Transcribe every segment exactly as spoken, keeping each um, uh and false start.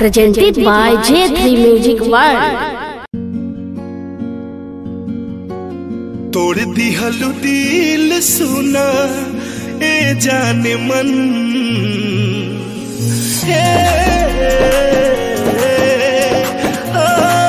presented by J three Music World. तोड़ दिहलु दिल सुना ए जाने मन हे आ,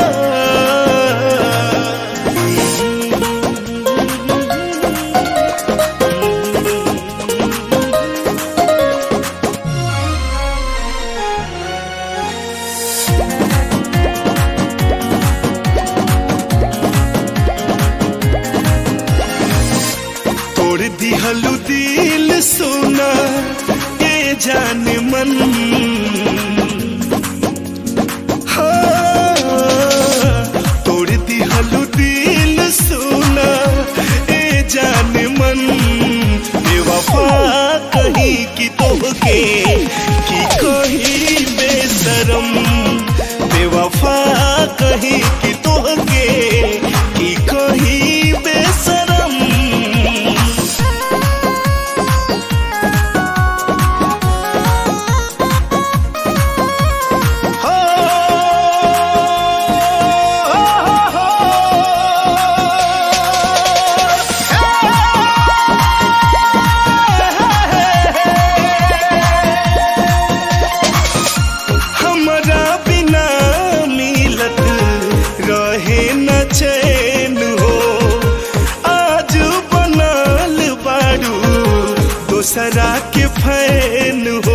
तोड़ दिहलु दिल सुना ये जाने मन हाँ तोड़ दिहलु दिल सुना ये जाने मन बेवफा कहीं की तोहके की कहीं बेशरम बेवफा कहीं की तोहके की कहीं बेशरम चैन हो आज बनल बारू दोसरा के फैन हो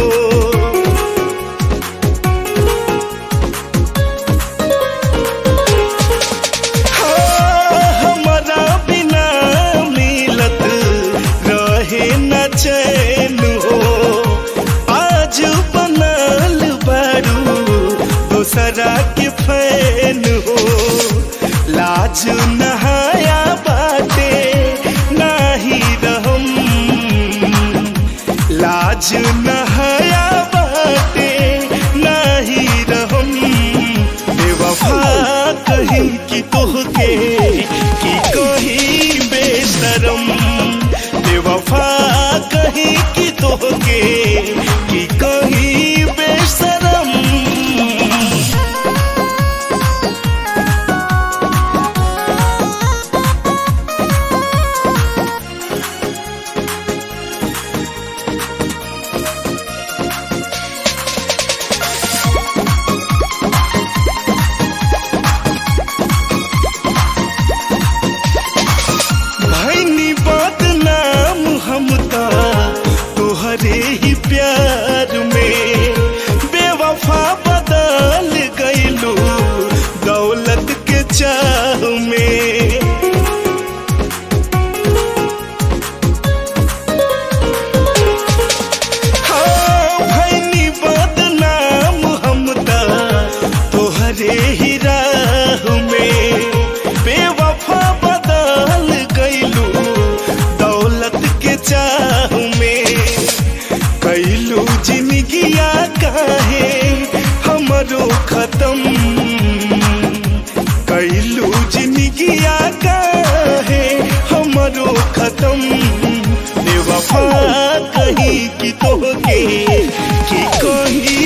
हाँ, हमारा बिना मिलत रहे न चैन हो आज बनल बारू दोसरा के फैन हो लाज नहाया बाटे नाही रहम लाज नहाया बाटे नाही रहम बेवफा कहीं की तोहके की कहीं बेशरम बेवफा कहीं की तोहके की कहीं बेशरम तोहरे ही प्यार में बेवफा बदल गईलू दौलत के चाह में हाँ भैनी बदनाम हम तोहरे ही राह में बेवफा बदल गईलू दौलत के चाह कैलू जिंदगिया काहे हमरो खत्म कैलू जिंदगिया काहे हमरो खत्म बेवफा कहीं की तोहके की कहीं